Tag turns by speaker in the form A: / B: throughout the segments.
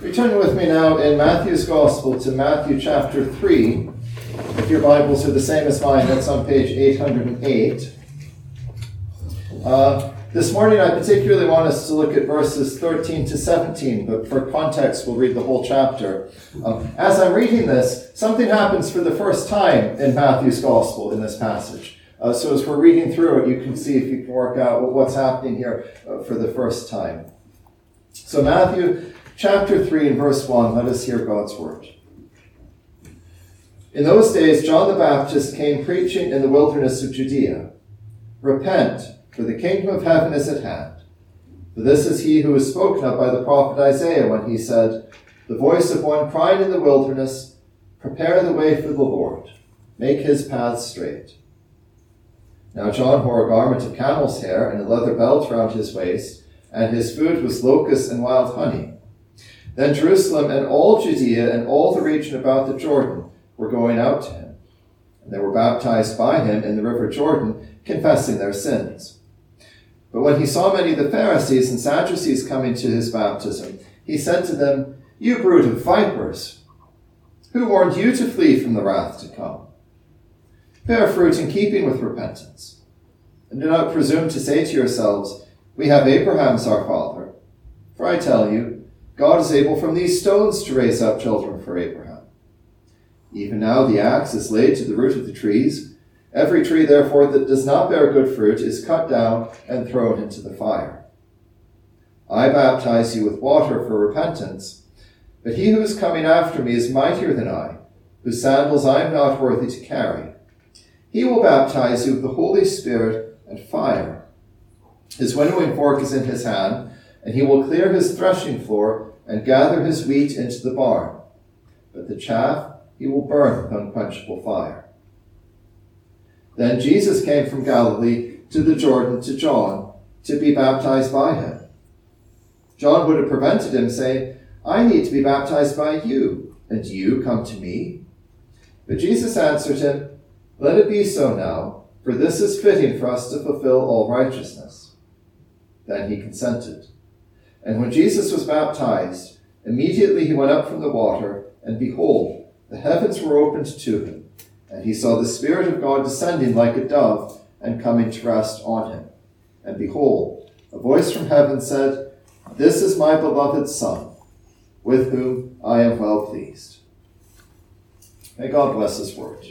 A: Return with me now in Matthew's Gospel to Matthew chapter 3. If your Bibles are the same as mine, that's on page 808. This morning I particularly want us to look at verses 13 to 17, but for context we'll read the whole chapter. As I'm reading this, something happens for the first time in Matthew's Gospel in this passage. So as we're reading through it, you can see if you can work out what's happening here for the first time. So Matthew chapter 3 and verse 1, let us hear God's word. In those days, John the Baptist came preaching in the wilderness of Judea. Repent, for the kingdom of heaven is at hand. For this is he who was spoken of by the prophet Isaiah when he said, the voice of one crying in the wilderness, prepare the way for the Lord, make his paths straight. Now John wore a garment of camel's hair and a leather belt round his waist, and his food was locusts and wild honey. Then Jerusalem and all Judea and all the region about the Jordan were going out to him, and they were baptized by him in the river Jordan, confessing their sins. But when he saw many of the Pharisees and Sadducees coming to his baptism, he said to them, you brood of vipers, who warned you to flee from the wrath to come? Bear fruit in keeping with repentance, and do not presume to say to yourselves, we have Abraham as our father. For I tell you, God is able from these stones to raise up children for Abraham. Even now the axe is laid to the root of the trees. Every tree, therefore, that does not bear good fruit is cut down and thrown into the fire. I baptize you with water for repentance, but he who is coming after me is mightier than I, whose sandals I am not worthy to carry. He will baptize you with the Holy Spirit and fire. His winnowing fork is in his hand, and he will clear his threshing floor and gather his wheat into the barn. But the chaff he will burn with unquenchable fire. Then Jesus came from Galilee to the Jordan to John to be baptized by him. John would have prevented him, saying, I need to be baptized by you, and you come to me? But Jesus answered him, let it be so now, for this is fitting for us to fulfill all righteousness. Then he consented. And when Jesus was baptized, immediately he went up from the water, and behold, the heavens were opened to him. And he saw the Spirit of God descending like a dove and coming to rest on him. And behold, a voice from heaven said, this is my beloved Son, with whom I am well pleased. May God bless his word.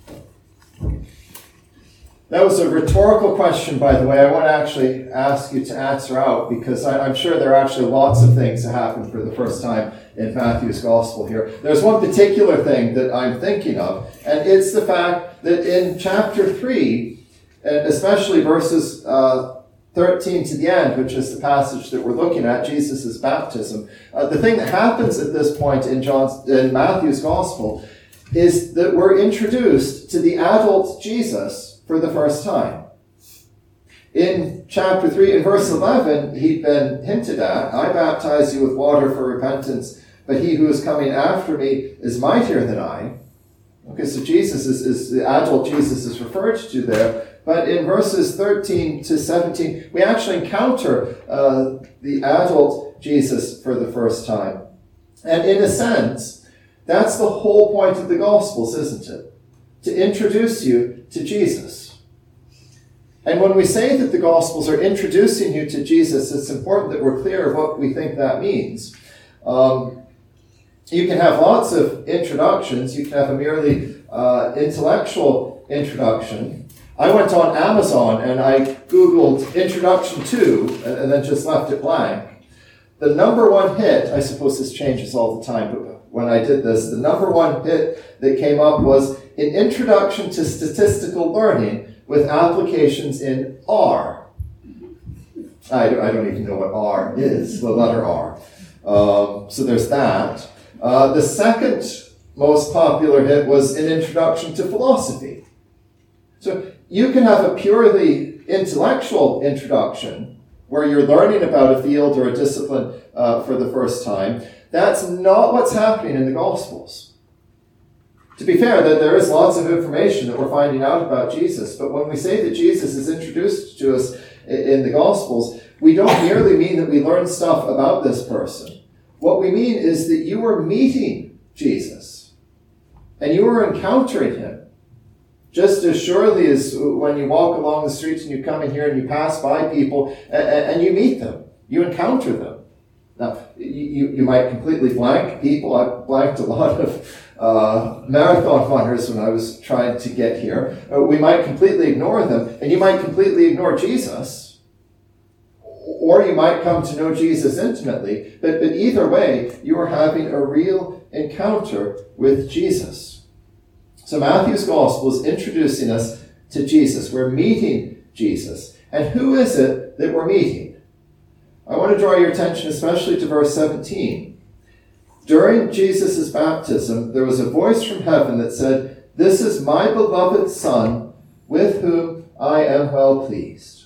A: That was a rhetorical question, by the way. I want to actually ask you to answer out, because I'm sure there are actually lots of things that happen for the first time in Matthew's Gospel here. There's one particular thing that I'm thinking of, and it's the fact that in chapter 3, and especially verses 13 to the end, which is the passage that we're looking at, Jesus' baptism, the thing that happens at this point in Matthew's Gospel is that we're introduced to the adult Jesus for the first time. In chapter 3, in verse 11, he'd been hinted at, I baptize you with water for repentance, but he who is coming after me is mightier than I. Okay, so Jesus is the adult Jesus is referred to there. But in verses 13 to 17, we actually encounter the adult Jesus for the first time. And in a sense, that's the whole point of the Gospels, isn't it? To introduce you to Jesus. And when we say that the Gospels are introducing you to Jesus, it's important that we're clear of what we think that means. You can have lots of introductions. You can have a merely intellectual introduction. I went on Amazon and I Googled introduction to, and then just left it blank. The number one hit, I suppose this changes all the time, but when I did this, the number one hit that came up was an introduction to statistical learning with applications in R. I don't even know what R is, the letter R. So there's that. The second most popular hit was an introduction to philosophy. So you can have a purely intellectual introduction where you're learning about a field or a discipline for the first time. That's not what's happening in the Gospels. To be fair, that there is lots of information that we're finding out about Jesus, but when we say that Jesus is introduced to us in the Gospels, we don't merely mean that we learn stuff about this person. What we mean is that you are meeting Jesus and you are encountering him. Just as surely as when you walk along the streets and you come in here and you pass by people and you meet them, you encounter them. Now, you might completely blank people. I blanked a lot of marathon runners when I was trying to get here. We might completely ignore them, and you might completely ignore Jesus. Or you might come to know Jesus intimately, but either way, you are having a real encounter with Jesus. So Matthew's Gospel is introducing us to Jesus. We're meeting Jesus. And who is it that we're meeting? I want to draw your attention especially to verse 17. During Jesus' baptism, there was a voice from heaven that said, "This is my beloved Son, with whom I am well pleased."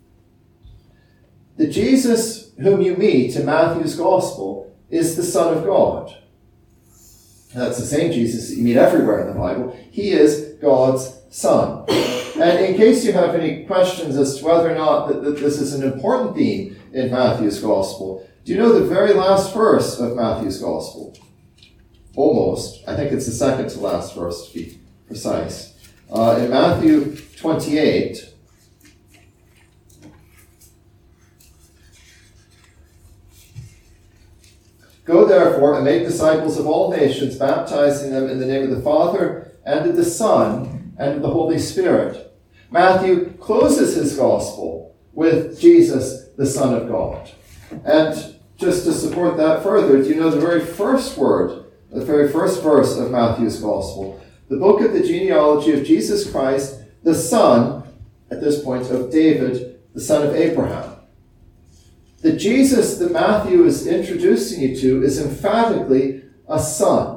A: The Jesus whom you meet in Matthew's Gospel is the Son of God. That's the same Jesus that you meet everywhere in the Bible. He is God's Son. And in case you have any questions as to whether or not that this is an important theme in Matthew's Gospel, do you know the very last verse of Matthew's Gospel? Almost. I think it's the second to last verse, to be precise. In Matthew 28, "Go therefore and make disciples of all nations, baptizing them in the name of the Father and of the Son and of the Holy Spirit." Matthew closes his Gospel with Jesus, the Son of God. And just to support that further, do you know the very first word, the very first verse of Matthew's Gospel? The book of the genealogy of Jesus Christ, the son, at this point, of David, the son of Abraham. The Jesus that Matthew is introducing you to is emphatically a son.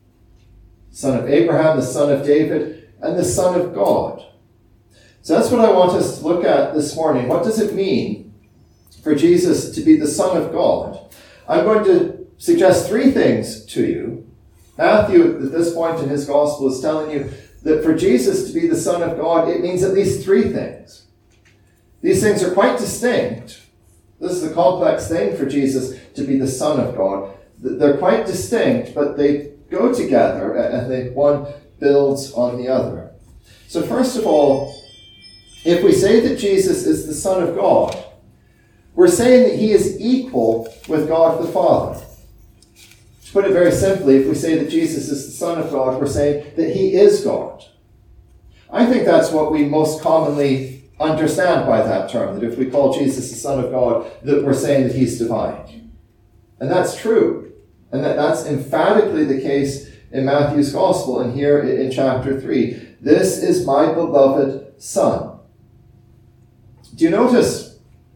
A: Son of Abraham, the son of David, and the Son of God. So that's what I want us to look at this morning. What does it mean for Jesus to be the Son of God? I'm going to suggest three things to you. Matthew, at this point in his Gospel, is telling you that for Jesus to be the Son of God, it means at least three things. These things are quite distinct. This is a complex thing for Jesus to be the Son of God. They're quite distinct, but they go together, and one builds on the other. So first of all, if we say that Jesus is the Son of God, we're saying that he is equal with God the Father. To put it very simply, if we say that Jesus is the Son of God, we're saying that he is God. I think that's what we most commonly understand by that term, that if we call Jesus the Son of God, that we're saying that he's divine. And that's true. And that's emphatically the case in Matthew's Gospel and here in chapter 3. "This is my beloved Son." Do you notice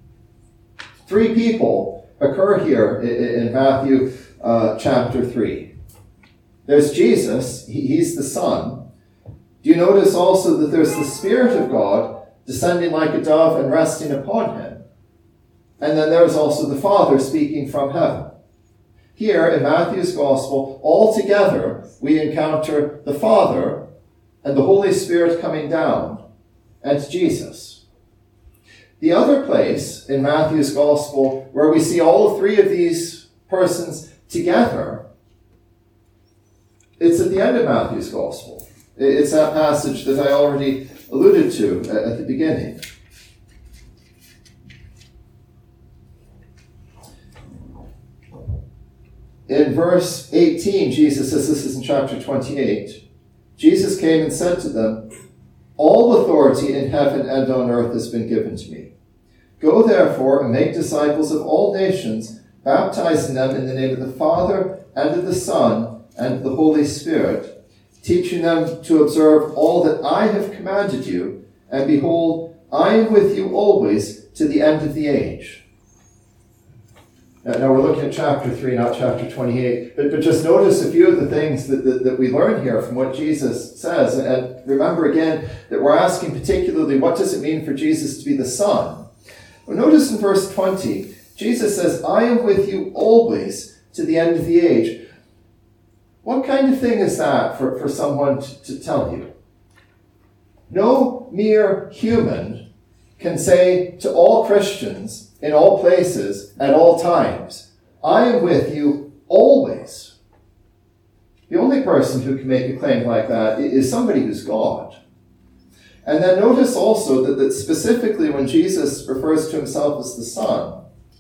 A: three people occur here in Matthew chapter 3? There's Jesus, he's the Son. Do you notice also that there's the Spirit of God descending like a dove and resting upon him? And then there's also the Father speaking from heaven. Here in Matthew's Gospel, all together we encounter the Father and the Holy Spirit coming down and Jesus. The other place in Matthew's Gospel where we see all three of these persons together, it's at the end of Matthew's Gospel. It's that passage that I already alluded to at the beginning. In verse 18, Jesus says, this is in chapter 28, Jesus came and said to them, "All authority in heaven and on earth has been given to me. Go therefore and make disciples of all nations, baptizing them in the name of the Father and of the Son and of the Holy Spirit, teaching them to observe all that I have commanded you, and behold, I am with you always to the end of the age." Now we're looking at chapter 3, not chapter 28, but just notice a few of the things that we learn here from what Jesus says. And remember again that we're asking particularly, what does it mean for Jesus to be the Son? Well, notice in verse 20, Jesus says, "I am with you always to the end of the age." What kind of thing is that for someone to tell you? No mere human can say to all Christians in all places, at all times, "I am with you always. The only person who can make a claim like that is somebody who's God. And then notice also that specifically when Jesus refers to himself as the Son,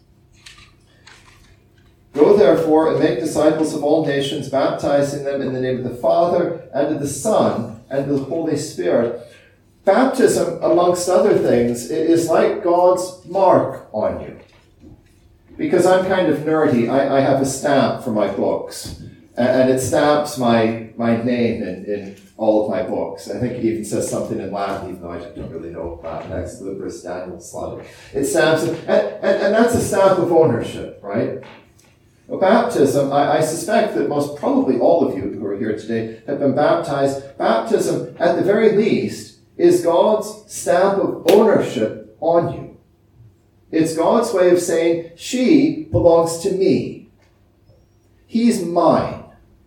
A: go therefore and make disciples of all nations, baptizing them in the name of the Father and of the Son and of the Holy Spirit. Baptism, amongst other things, is like God's mark on you. Because I'm kind of nerdy, I have a stamp for my books. And it stamps my name in all of my books. I think it even says something in Latin, even though I don't really know Latin. Ex libris Daniel Slavic. It stamps it, and that's a stamp of ownership, right? Well, baptism, I suspect that most probably all of you who are here today have been baptized. Baptism, at the very least, is God's stamp of ownership on you. It's God's way of saying, she belongs to me. He's mine.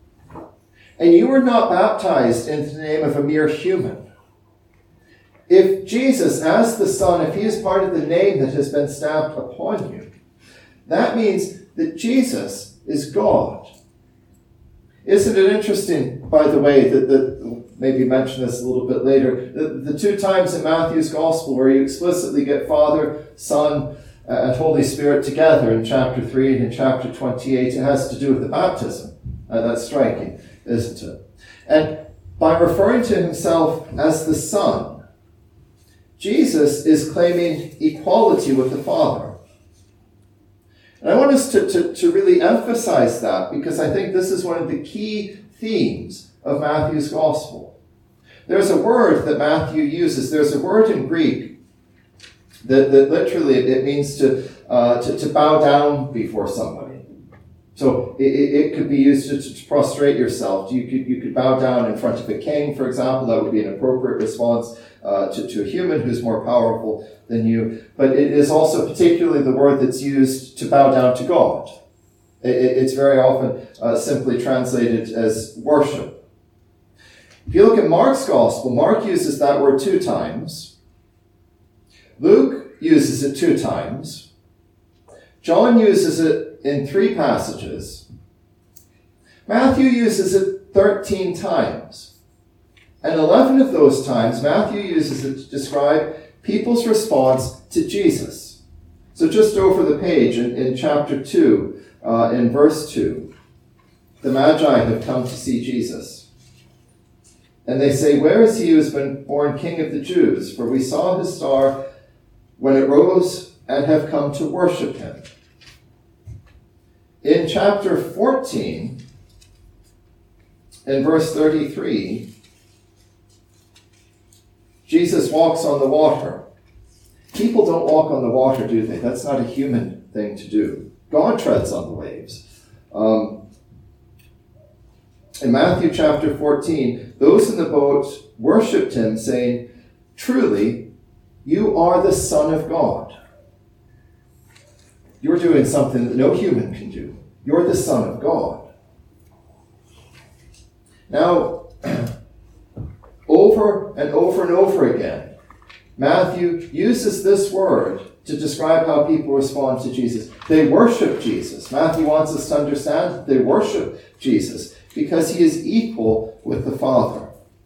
A: And you were not baptized into the name of a mere human. If Jesus, as the Son, if he is part of the name that has been stamped upon you, that means that Jesus is God. Isn't it interesting, by the way, that maybe mention this a little bit later, the two times in Matthew's Gospel where you explicitly get Father, Son, and Holy Spirit together in chapter 3 and in chapter 28, it has to do with the baptism. That's striking, isn't it? And by referring to himself as the Son, Jesus is claiming equality with the Father. And I want us to really emphasize that, because I think this is one of the key themes of Matthew's Gospel. There's a word that Matthew uses. There's a word in Greek that literally it means to bow down before somebody. So it could be used to prostrate yourself. You could bow down in front of a king, for example. That would be an appropriate response to a human who's more powerful than you. But it is also particularly the word that's used to bow down to God. It's very often simply translated as worship. If you look at Mark's Gospel, Mark uses that word 2 times. Luke uses it 2 times. John uses it in 3 passages. Matthew uses it 13 times. And 11 of those times, Matthew uses it to describe people's response to Jesus. So just over the page in chapter 2, in verse 2, the Magi have come to see Jesus. And they say, "Where is he who has been born King of the Jews? For we saw his star when it rose and have come to worship him." In chapter 14, in verse 33, Jesus walks on the water. People don't walk on the water, do they? That's not a human thing to do. God treads on the waves. In Matthew chapter 14, those in the boat worshipped him, saying, "Truly, you are the Son of God." You're doing something that no human can do. You're the Son of God. Now, over and over and over again, Matthew uses this word to describe how people respond to Jesus. They worship Jesus. Matthew wants us to understand that they worship Jesus because he is equal with the Father.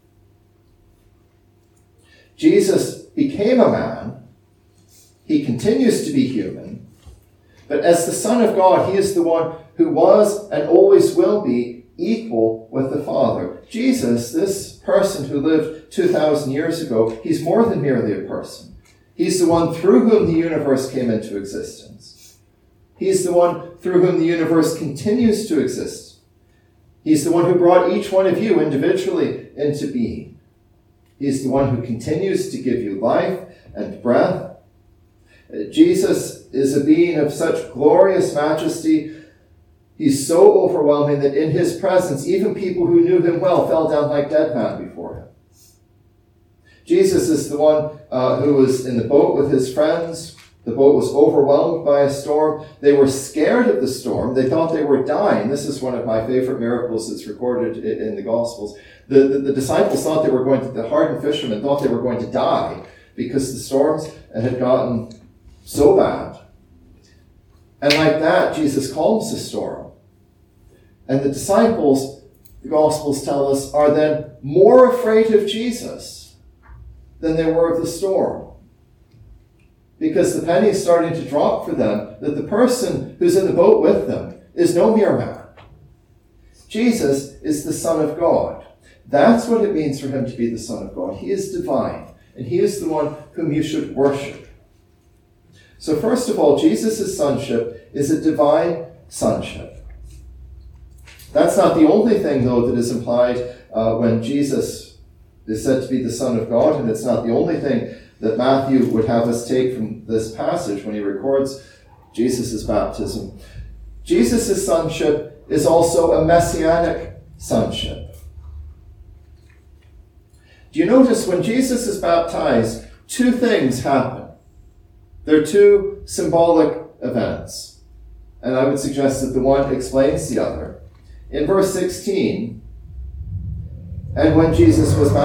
A: Jesus became a man. He continues to be human. But as the Son of God, he is the one who was and always will be equal with the Father. Jesus, this person who lived 2,000 years ago, he's more than merely a person. He's the one through whom the universe came into existence. He's the one through whom the universe continues to exist. He's the one who brought each one of you individually into being. He's the one who continues to give you life and breath. Jesus is a being of such glorious majesty. He's so overwhelming that in his presence, even people who knew him well fell down like dead men before him. Jesus is the one who was in the boat with his friends. The boat was overwhelmed by a storm. They were scared of the storm. They thought they were dying. This is one of my favorite miracles that's recorded in the Gospels. The disciples thought the hardened fishermen thought they were going to die because the storms had gotten so bad. And like that, Jesus calms the storm. And the disciples, the Gospels tell us, are then more afraid of Jesus than they were of the storm. Because the penny is starting to drop for them that the person who's in the boat with them is no mere man. Jesus is the Son of God. That's what it means for him to be the Son of God. He is divine, and he is the one whom you should worship. So first of all, Jesus' sonship is a divine sonship. That's not the only thing, though, that is implied when Jesus is said to be the Son of God, and it's not the only thing that Matthew would have us take from this passage when he records Jesus' baptism. Jesus' sonship is also a messianic sonship. Do you notice when Jesus is baptized, two things happen? They're two symbolic events. And I would suggest that the one explains the other. In verse 16, and when Jesus was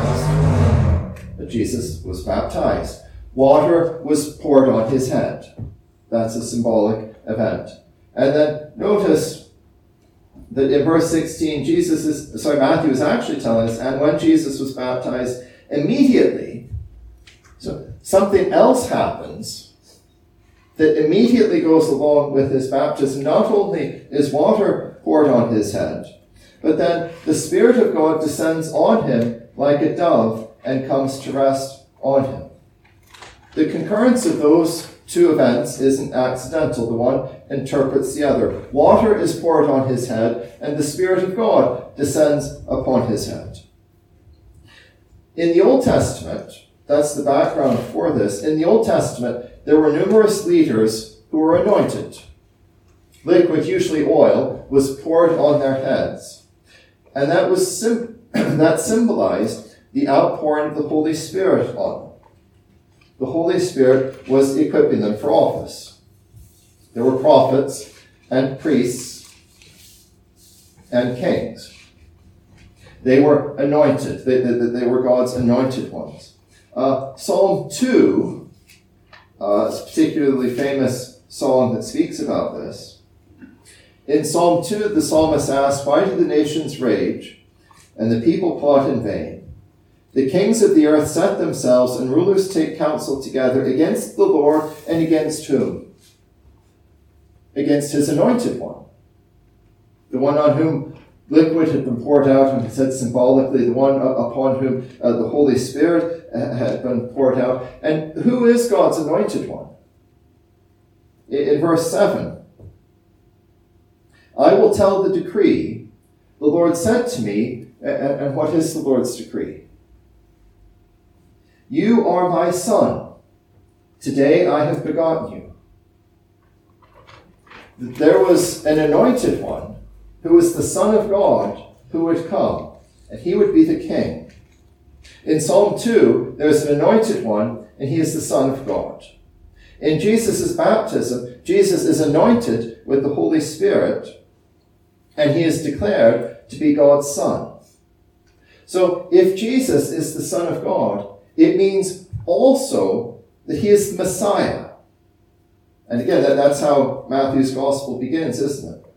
A: baptized, water was poured on his head. That's a symbolic event. And then notice that in verse 16, Matthew is actually telling us, and when Jesus was baptized, immediately, so something else happens that immediately goes along with his baptism. Not only is water poured on his head, but then the Spirit of God descends on him like a dove and comes to rest on him. The concurrence of those two events isn't accidental. The one interprets the other. Water is poured on his head, and the Spirit of God descends upon his head. In the Old Testament, that's the background for this. In the Old Testament, there were numerous leaders who were anointed. Liquid, usually oil, was poured on their heads. And that was that symbolized the outpouring of the Holy Spirit on them. The Holy Spirit was equipping them for office. There were prophets and priests and kings. They were anointed. They were God's anointed ones. Psalm 2, a particularly famous song that speaks about this. In Psalm 2, the psalmist asks, "Why do the nations rage, and the people plot in vain? The kings of the earth set themselves, and rulers take counsel together against the Lord," and against whom? Against his anointed one. The one on whom liquid had been poured out, and he said symbolically, the one upon whom the Holy Spirit had been poured out. And who is God's anointed one? In verse 7, "I will tell the decree. The Lord said to me," and what is the Lord's decree? "You are my son. Today I have begotten you." There was an anointed one who was the Son of God who would come, and he would be the king. In Psalm 2, there's an anointed one, and he is the Son of God. In Jesus' baptism, Jesus is anointed with the Holy Spirit, and he is declared to be God's Son. So if Jesus is the Son of God, it means also that he is the Messiah. And again, that's how Matthew's Gospel begins, isn't it?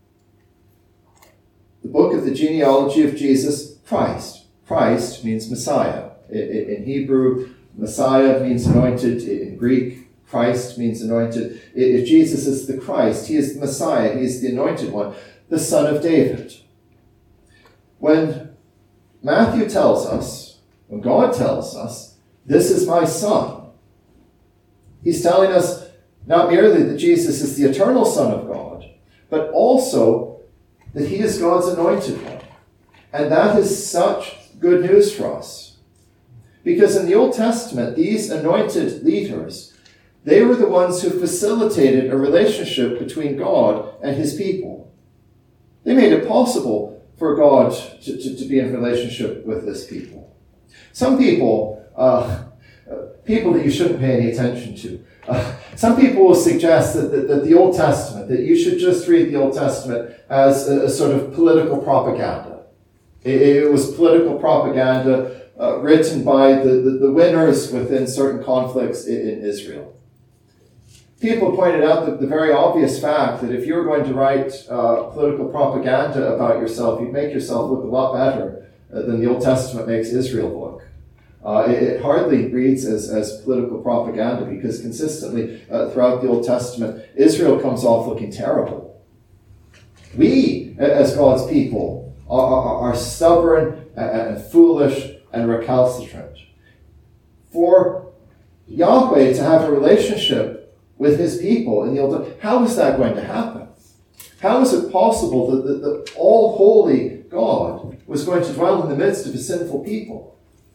A: The book of the genealogy of Jesus, Christ. Christ means Messiah. In Hebrew, Messiah means anointed. In Greek, Christ means anointed. If Jesus is the Christ, he is the Messiah. He is the anointed one, the Son of David. When Matthew tells us, when God tells us, "This is my Son," he's telling us not merely that Jesus is the eternal Son of God, but also that he is God's anointed one. And that is such good news for us. Because in the Old Testament, these anointed leaders, they were the ones who facilitated a relationship between God and his people. They made it possible for God to be in relationship with his people. Some people, people that you shouldn't pay any attention to, some people will suggest that the Old Testament, that you should just read the Old Testament as a sort of political propaganda. It was political propaganda written by the winners within certain conflicts in Israel. People pointed out the very obvious fact that if you were going to write political propaganda about yourself, you'd make yourself look a lot better than the Old Testament makes Israel look. It hardly reads as political propaganda because consistently throughout the Old Testament, Israel comes off looking terrible. We, as God's people, are stubborn and foolish and recalcitrant. For Yahweh to have a relationship with his people in the Old Testament, how is that going to happen? How is it possible that the all-holy God was going to dwell in the midst of a sinful people?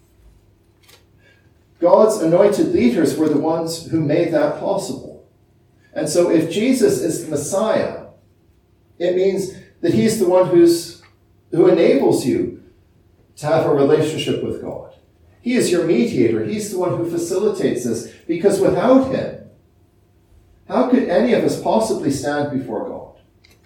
A: God's anointed leaders were the ones who made that possible. And so if Jesus is the Messiah, it means that he's the one who enables you to have a relationship with God. He is your mediator. He's the one who facilitates this, because without him, how could any of us possibly stand before God?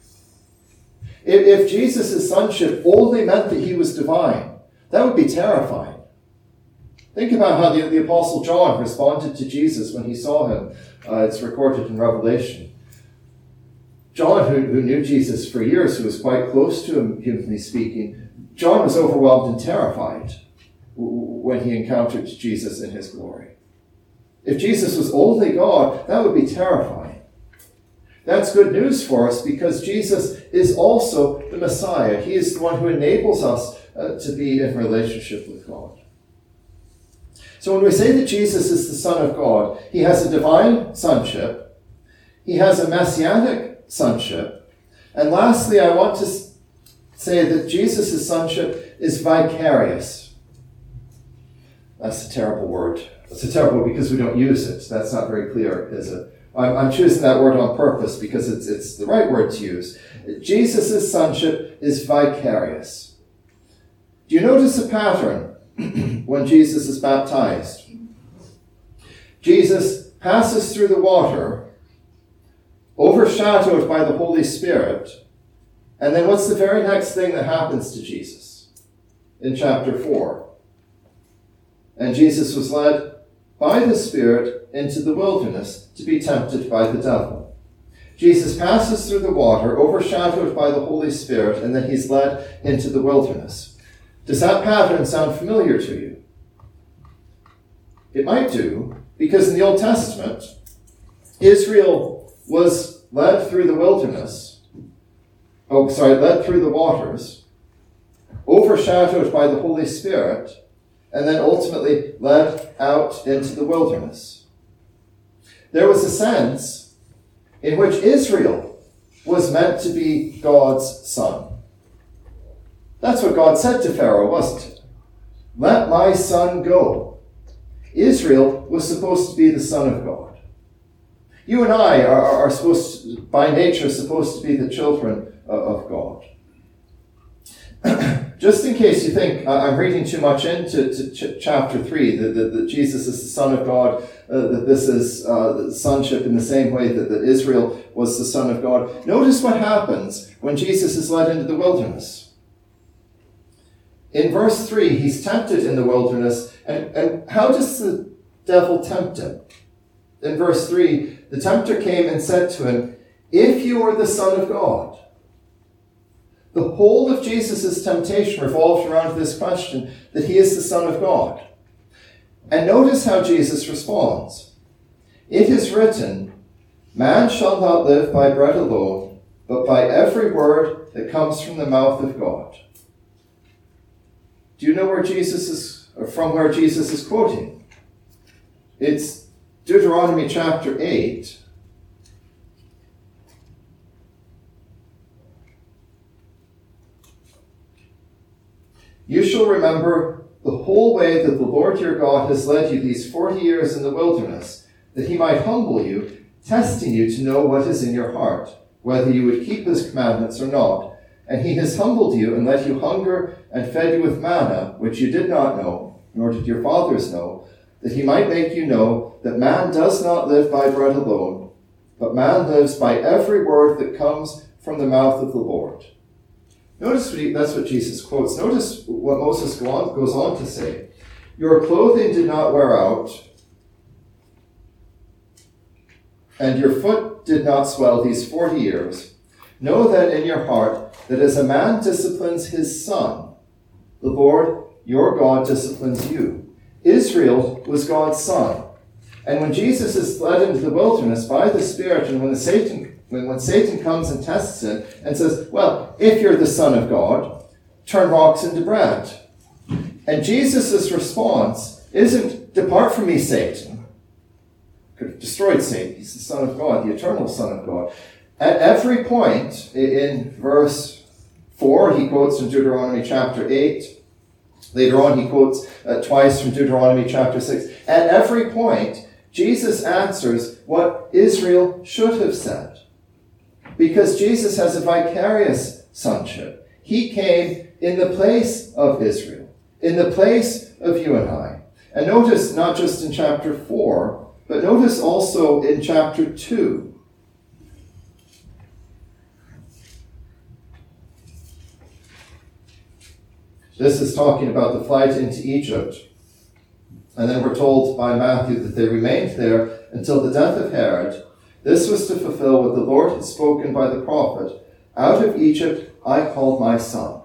A: If Jesus' sonship only meant that he was divine, that would be terrifying. Think about how the Apostle John responded to Jesus when he saw him. It's recorded in Revelation. John, who knew Jesus for years, who was quite close to him, humanly speaking, John was overwhelmed and terrified when he encountered Jesus in his glory. If Jesus was only God, that would be terrifying. That's good news for us because Jesus is also the Messiah. He is the one who enables us to be in relationship with God. So when we say that Jesus is the Son of God, he has a divine sonship, he has a messianic sonship, and lastly, I want to say that Jesus' sonship is vicarious. That's a terrible word. It's a terrible word because we don't use it. That's not very clear, is it? I'm choosing that word on purpose because it's the right word to use. Jesus' sonship is vicarious. Do you notice a pattern when Jesus is baptized? Jesus passes through the water, overshadowed by the Holy Spirit, and then what's the very next thing that happens to Jesus? In chapter 4. And Jesus was led by the Spirit into the wilderness to be tempted by the devil. Jesus passes through the water, overshadowed by the Holy Spirit, and then he's led into the wilderness. Does that pattern sound familiar to you? It might do, because in the Old Testament, Israel was led through the wilderness, led through the waters, overshadowed by the Holy Spirit, and then ultimately led out into the wilderness. There was a sense in which Israel was meant to be God's son. That's what God said to Pharaoh, wasn't it? Let my son go. Israel was supposed to be the son of God. You and I are by nature, supposed to be the children of God. Just in case you think I'm reading too much into chapter 3, that Jesus is the Son of God, that this is sonship in the same way that Israel was the Son of God, notice what happens when Jesus is led into the wilderness. In verse 3, he's tempted in the wilderness, and how does the devil tempt him? In verse 3, the tempter came and said to him, "If you are the Son of God." The whole of Jesus' temptation revolved around this question that he is the Son of God. And notice how Jesus responds. It is written, man shall not live by bread alone, but by every word that comes from the mouth of God. Do you know where Jesus is quoting? It's Deuteronomy chapter 8. You shall remember the whole way that the Lord your God has led you these 40 years in the wilderness, that he might humble you, testing you to know what is in your heart, whether you would keep his commandments or not. And he has humbled you and let you hunger and fed you with manna, which you did not know, nor did your fathers know, that he might make you know that man does not live by bread alone, but man lives by every word that comes from the mouth of the Lord. Notice that's what Jesus quotes. Notice what Moses goes on to say. Your clothing did not wear out, and your foot did not swell these 40 years, know then in your heart that as a man disciplines his son, the Lord your God disciplines you. Israel was God's son. And when Jesus is led into the wilderness by the Spirit, and when Satan comes and tests it and says, well, if you're the Son of God, turn rocks into bread. And Jesus' response isn't, depart from me, Satan. Could have destroyed Satan. He's the Son of God, the eternal Son of God. At every point in verse 4, he quotes from Deuteronomy chapter 8. Later on, he quotes twice from Deuteronomy chapter 6. At every point, Jesus answers what Israel should have said. Because Jesus has a vicarious sonship. He came in the place of Israel, in the place of you and I. And notice, not just in chapter 4, but notice also in chapter 2. This is talking about the flight into Egypt. And then we're told by Matthew that they remained there until the death of Herod. This was to fulfill what the Lord had spoken by the prophet. Out of Egypt I called my son.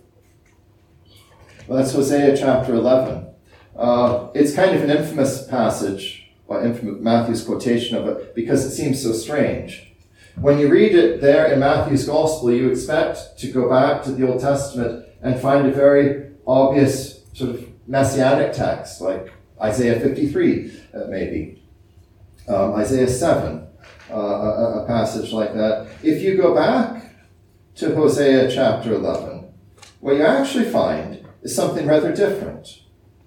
A: Well, that's Hosea chapter 11. It's kind of an infamous passage, Matthew's quotation of it, because it seems so strange. When you read it there in Matthew's Gospel, you expect to go back to the Old Testament and find a very obvious sort of messianic text, like Isaiah 53, maybe. Isaiah 7, a passage like that. If you go back to Hosea chapter 11, what you actually find is something rather different.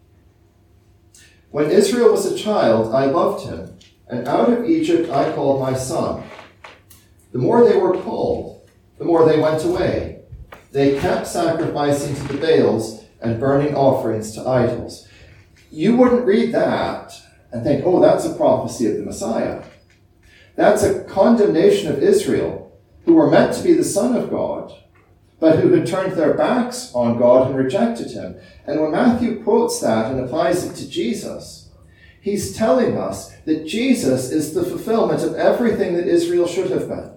A: When Israel was a child, I loved him, and out of Egypt I called my son. The more they were called, the more they went away. They kept sacrificing to the Baals and burning offerings to idols. You wouldn't read that and think, oh, that's a prophecy of the Messiah. That's a condemnation of Israel, who were meant to be the Son of God, but who had turned their backs on God and rejected him. And when Matthew quotes that and applies it to Jesus, he's telling us that Jesus is the fulfillment of everything that Israel should have been.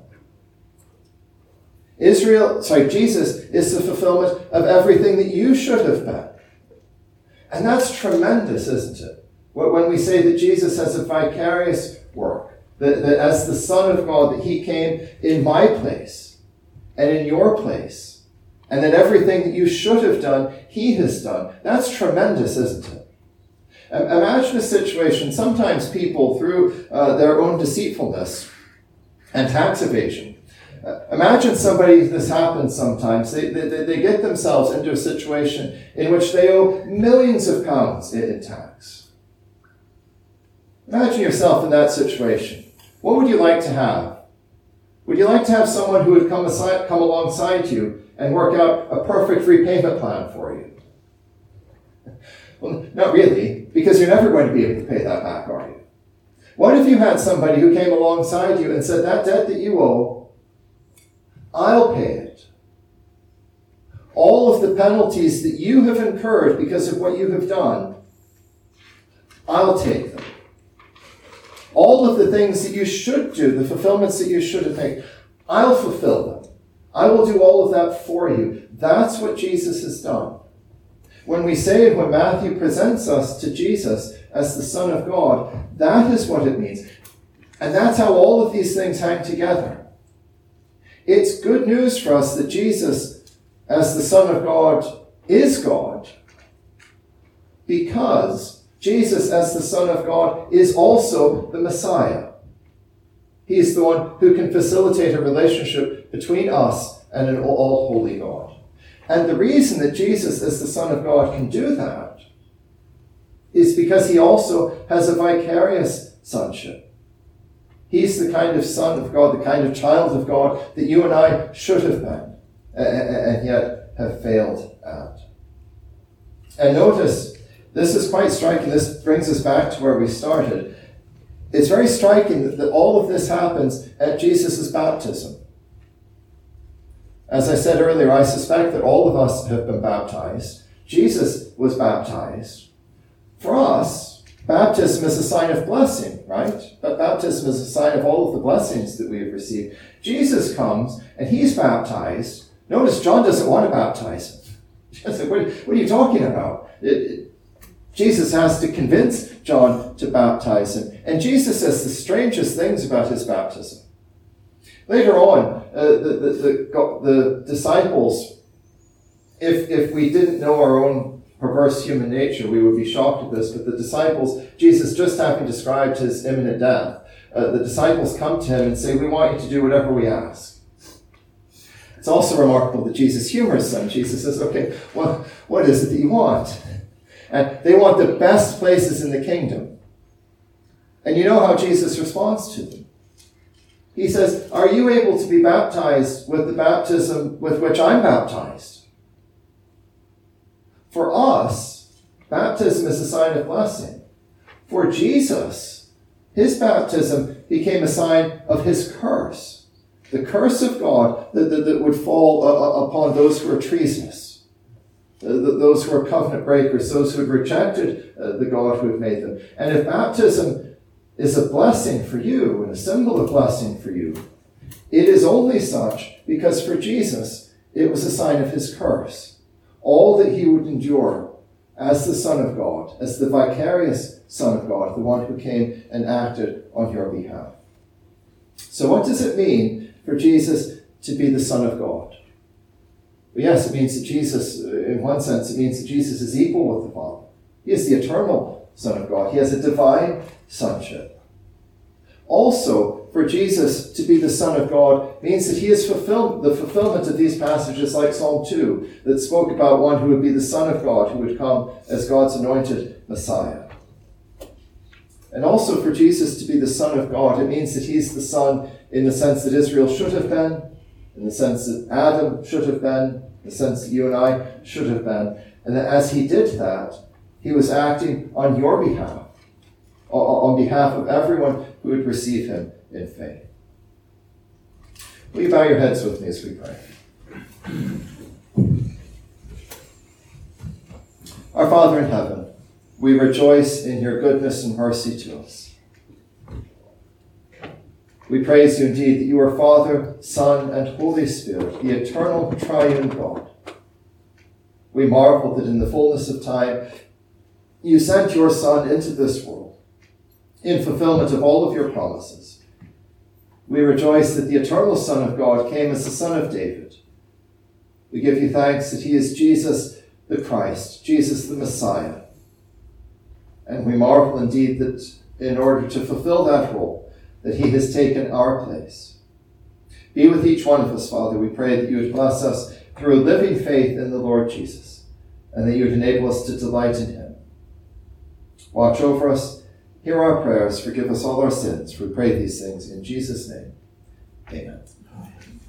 A: Jesus is the fulfillment of everything that you should have been. And that's tremendous, isn't it? When we say that Jesus has a vicarious work, that as the Son of God, that he came in my place and in your place, and that everything that you should have done, he has done. That's tremendous, isn't it? Imagine a situation, sometimes people, through their own deceitfulness and tax evasion, imagine somebody, this happens sometimes, they get themselves into a situation in which they owe millions of pounds in tax. Imagine yourself in that situation. What would you like to have? Would you like to have someone who would come alongside you and work out a perfect repayment plan for you? Well, not really, because you're never going to be able to pay that back, are you? What if you had somebody who came alongside you and said, that debt that you owe, I'll pay it. All of the penalties that you have incurred because of what you have done, I'll take them. All of the things that you should do, the fulfillments that you should have made, I'll fulfill them. I will do all of that for you. That's what Jesus has done. When we say it, when Matthew presents us to Jesus as the Son of God, that is what it means. And that's how all of these things hang together. It's good news for us that Jesus, as the Son of God, is God, because Jesus, as the Son of God, is also the Messiah. He is the one who can facilitate a relationship between us and an all-holy God. And the reason that Jesus, as the Son of God, can do that is because he also has a vicarious sonship. He's the kind of Son of God, the kind of child of God that you and I should have been, and yet have failed at. And notice, this is quite striking. This brings us back to where we started. It's very striking that all of this happens at Jesus' baptism. As I said earlier, I suspect that all of us have been baptized. Jesus was baptized. For us, Baptism is a sign of blessing, right? But baptism is a sign of all of the blessings that we have received. Jesus comes and he's baptized. Notice John doesn't want to baptize him. John's like, what are you talking about? Jesus has to convince John to baptize him. And Jesus says the strangest things about his baptism. Later on, the disciples, if we didn't know our own perverse human nature, we would be shocked at this, but the disciples, Jesus just having described his imminent death, the disciples come to him and say, we want you to do whatever we ask. It's also remarkable that Jesus humors them. Jesus says, okay, well, what is it that you want? And they want the best places in the kingdom. And you know how Jesus responds to them. He says, are you able to be baptized with the baptism with which I'm baptized? For us, baptism is a sign of blessing. For Jesus, his baptism became a sign of his curse. The curse of God that would fall upon those who are treasonous, those who are covenant breakers, those who have rejected the God who had made them. And if baptism is a blessing for you and a symbol of blessing for you, it is only such because for Jesus it was a sign of his curse. All that he would endure as the Son of God, as the vicarious Son of God, the one who came and acted on your behalf. So what does it mean for Jesus to be the Son of God? Well, yes, it means that Jesus, in one sense, it means that Jesus is equal with the Father. He is the eternal Son of God. He has a divine sonship. Also, for Jesus to be the Son of God means that he has fulfilled the fulfillment of these passages like Psalm 2 that spoke about one who would be the Son of God, who would come as God's anointed Messiah. And also for Jesus to be the Son of God, it means that he's the Son in the sense that Israel should have been, in the sense that Adam should have been, in the sense that you and I should have been. And that as he did that, he was acting on your behalf, on behalf of everyone who would receive him in faith. Will you bow your heads with me as we pray? Our Father in heaven, we rejoice in your goodness and mercy to us. We praise you indeed that you are Father, Son, and Holy Spirit, the eternal triune God. We marvel that in the fullness of time you sent your Son into this world in fulfillment of all of your promises. We rejoice that the eternal Son of God came as the Son of David. We give you thanks that he is Jesus the Christ, Jesus the Messiah. And we marvel indeed that in order to fulfill that role, that he has taken our place. Be with each one of us, Father. We pray that you would bless us through a living faith in the Lord Jesus, and that you would enable us to delight in him. Watch over us, hear our prayers, forgive us all our sins. We pray these things in Jesus' name. Amen.